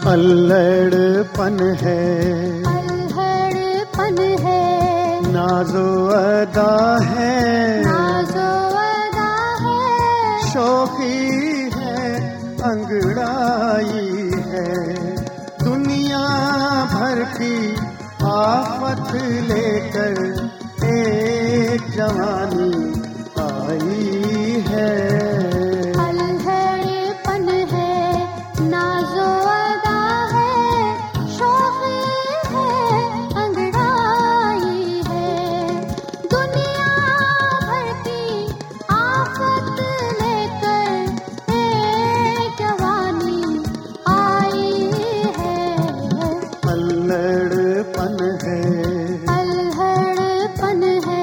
अल्हड़पन है, अल्हड़पन है, नाज़ो अदा है, नाज़ो अदा है, शौकी है, अंगड़ाई है, दुनिया भर की आफत लेकर एक जवानी आई है। अल्हड़पन है, नाज़ो अदा है, शौक़ी है, अंगड़ाई है, दुनिया भर की आफत लेकर एक जवानी आई है। अल्हड़पन है, अल्हड़पन है।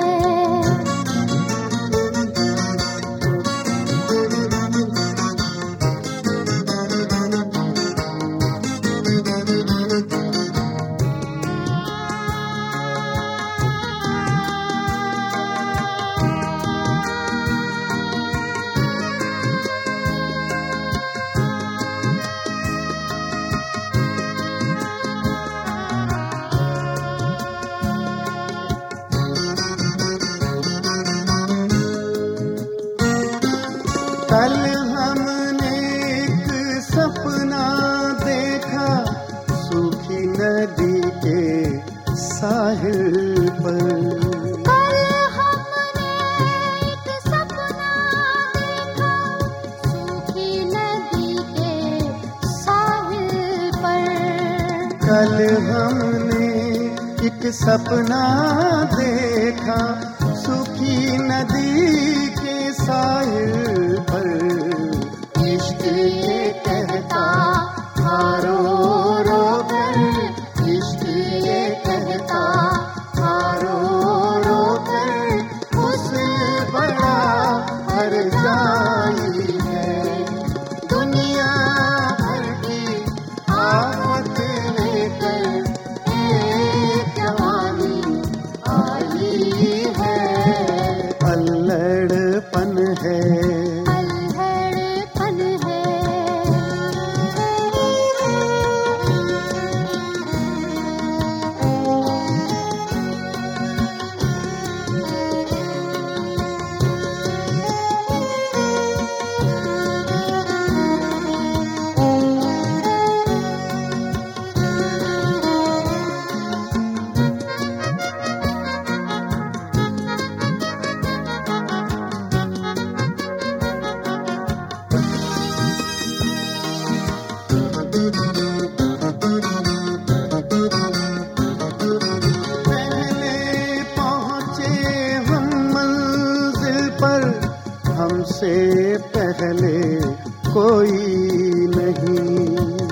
कल हमने एक सपना देखा, सूखी नदी के साहिल पर। कल हमने एक सपना देखा, सूखी नदी के साहिल पर। कल हमने एक सपना देखा, सूखी नदी के साहिल पर। इश्क ये कहता था रो रो कर, इश्क ये कहता था रो रो कर, हुस्न बड़ा हर जाई है, दुनिया भर की आफत लेकर एक जवानी आई है। अल्हड़पन है, अल्हड़पन है। पहले पहुँचे हम मंजिल पर, हमसे पहले कोई नहीं।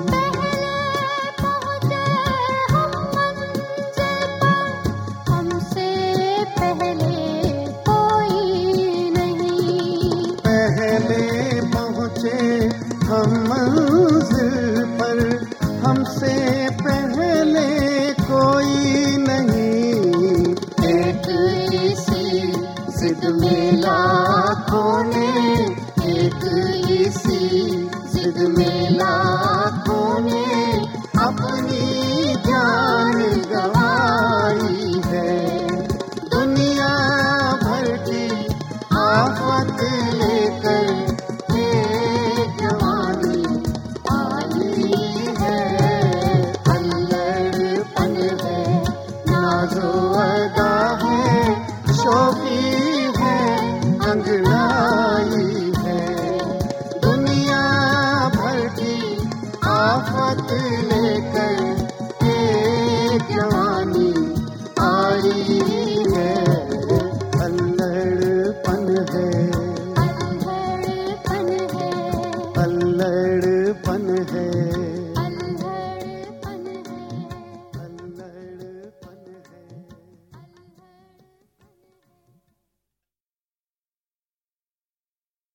पहुँचे हम मंजिल पर, हमसे पहले कोई नहीं। पहले पहुँचे हम मंजिल पर, हमसे पहले कोई नहीं। एक इसी जिद में लाखों ने, एक इसी जिद में लाखों ने अपनी जान गंवाई है, दुनिया भर की आफत लेकर एक जवानी आई है। अल्हड़पन है, नाज़ो अदा है, शौक़ी है, अंगड़ाई है, दुनिया भर की आफत लेकर एक जवानी आई है। अल्हड़पन है, अल्हड़पन है। अल्हड़पन है।